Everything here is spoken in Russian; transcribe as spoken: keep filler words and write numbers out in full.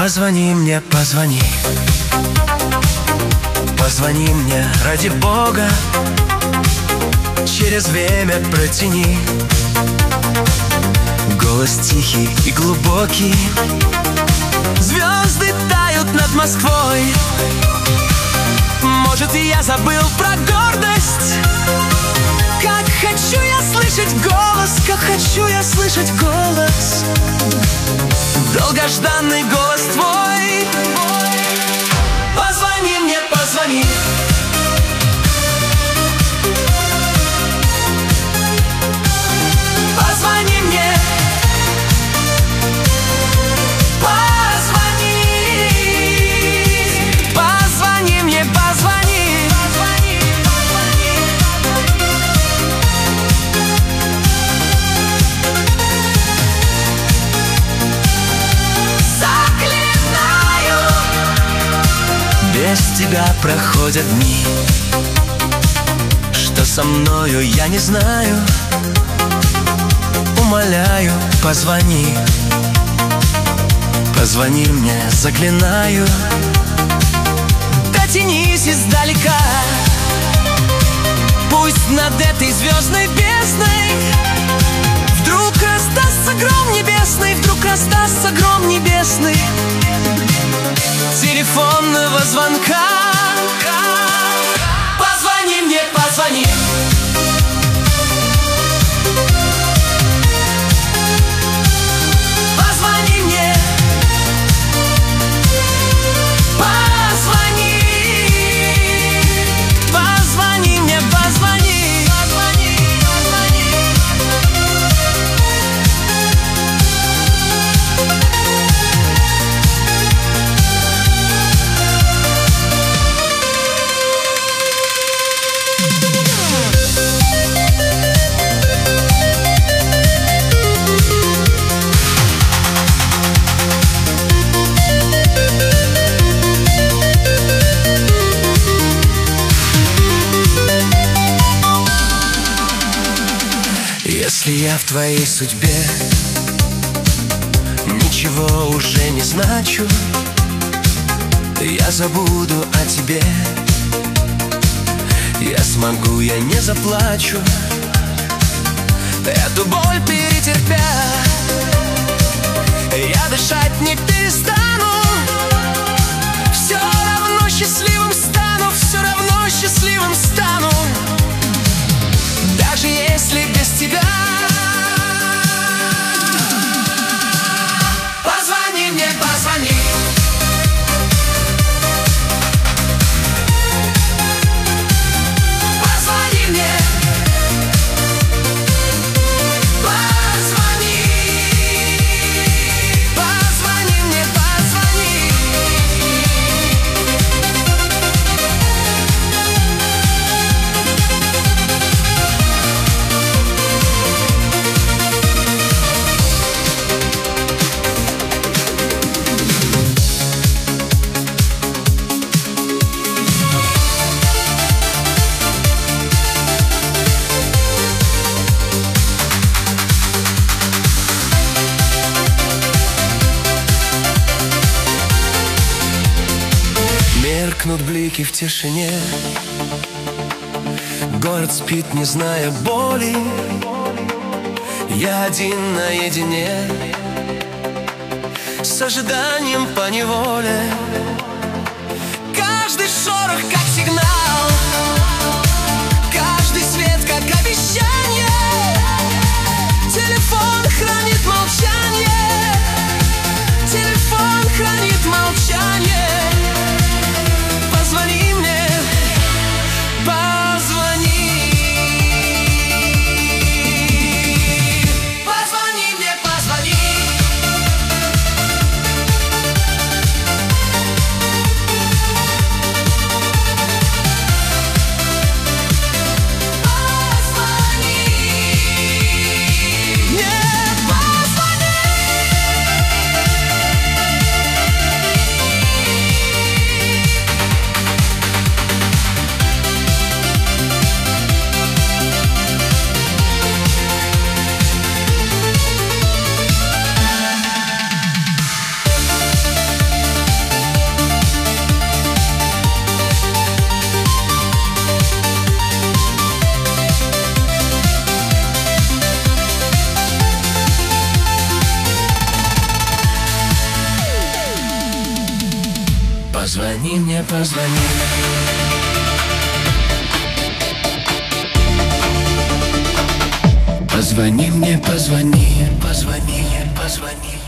Позвони мне, позвони. Позвони мне, ради Бога. Через время протяни. Голос тихий и глубокий. Звезды тают над Москвой. Может, и я забыл про гордость. Как хочу я слышать голос, как хочу я слышать голос. Долгожданный голос твой. Позвони мне, позвони. Позвони мне. Позвони. Позвони мне, позвони. Позвони, позвони. Заклинаю. Без тебя проходят дни. Что со мною, я не знаю. Умоляю, позвони. Позвони мне, заклинаю. Дотянись издалека. Пусть над этой звездной бездной вдруг раздастся гром небесный. Вдруг раздастся гром небесный. Телефонного звонка. Позвони мне, позвони. Позвони мне. Позвони. Позвони мне, позвони. Позвони, позвони. Если я в твоей судьбе ничего уже не значу, я забуду о тебе. Я смогу, я не заплачу. Эту боль перетерпя, я дышать не перестану. Все равно счастливым стану. Все равно счастливым стану. Даже если без тебя. Позвони мне, позвони. Позвони мне. Позвони. Позвони мне, позвони. Меркнут блики в тишине. Город спит, не зная боли. Я один наедине с ожиданием поневоле. Каждый шорох как сигнал, каждый свет как обещание. Телефон хранит молчание. Телефон хранит молчание. Позвони мне, позвони. Позвони мне, позвони. Позвони мне, позвони. Позвони мне, позвони, позвони, позвони.